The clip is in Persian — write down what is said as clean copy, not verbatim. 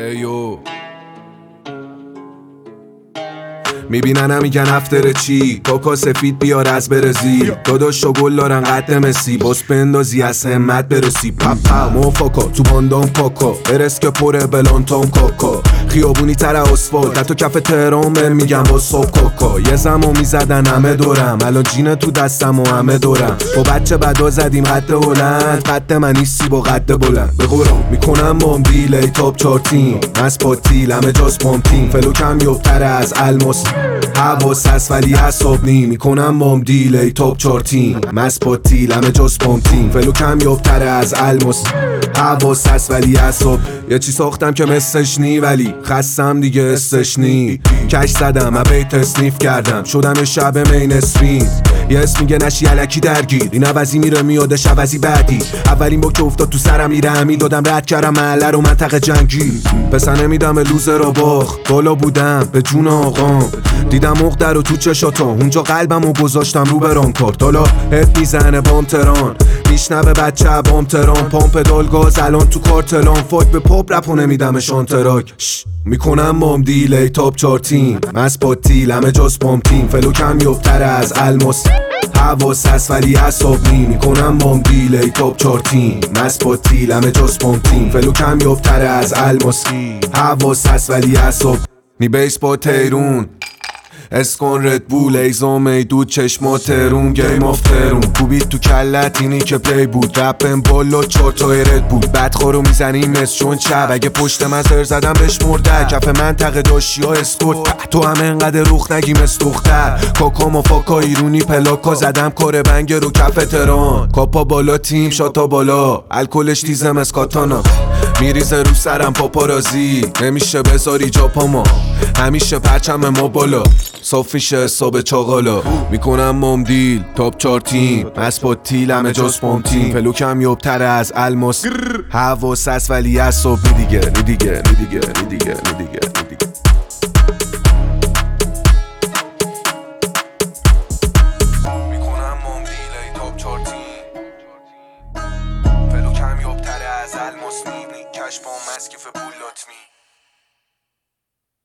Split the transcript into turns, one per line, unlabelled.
ایو میبینن میگن افتر چی کاکا سفید بیار از برزی داداش و گل دارن قد مسی باس بندازی از همت برسی پپا موفاکا تو باندام کاکا برس که پره بلانتام کاکا خیابونی تر اسفالت حتی کف تهران بهم میگم با صبح کاکا یه زمان میزدن همه دورم الان جینه تو دستم و همه دورم با بچه بدا زدیم قد هلند قد من نیستی با قد بلند به قرآن میکنم بام دیلی تاپ چارتیم از پاتیل همه جاز پامپیم فلوکم یبتر از الماس حواس هست ولی حساب نی میکنم بام دیلی تاپ چارتیم از پاتیل همه جاز پامپیم فلوکم یبتر از الماس حواس هست ولی حساب یه چی ساختم که مثلش نی ولی خستم دیگه استش نی کش زدم بیت اسنیف کردم شدم شب مین اسفین یه اسم میگه نشی علکی درگیر این عوضی میره میادش عوضی بعدی اولین با که افتاد تو سرم میره همین دادم رد کردم محله رو منطقه جنگی پسر نمیدم لوزر را باخ بالا بودم به جون آقام دیدم مقدر رو تو چشاتا اونجا قلبم رو گذاشتم رو برام کارت حالا هد میزنه بام تران میشنوه بچه بام تران پامپ دال گاز الان تو کارتلان فاک به پاپ رپو نمیدم شانتراک میکنم بام دیلی تاپ چارتیم از پاتیل همه جاز پامپیم فلوکم یبتر از الماس حواس هست ولی حساب نی میکنم بام دیلی تاپ چارتیم از پاتیل همه جاز پامپیم فلوکم یبتر از الماس حواس هست ولی حساب نی بیس با تیرون اسکن ردبول ایزام ایدود چشما ترون گیم آف ترون کوبید تو کلت اینی که پی بود رپم بالا چارتای رد بود بدخورو میزنیم مثل چون چب اگه پشت من زر زدم بهش مرده کف منطقه داشتی ها اسکوت تو هم انقدر روخ نگی مثل دختر کاکا مفاکا ایرونی پلاکا زدم کار بنگ رو کف تران کاپا بالا تیم شاتا بالا الکلش تیزم از کاتانا میریزه رو سرم پاپارازی نمیشه بذاری جا پاما همیشه پرچم ما بالا صاف میشه حساب چاقالا میکنم بام دیل تاپ چارتیم از پاتیل همه جاز پامپیم فلوکم یبتر از الماس حواس هست ولی حساب نی دیگه میکنم بام دیل تاپ چارتیم فلوکم یبتر از الماس نی کش بام مسکف پولات می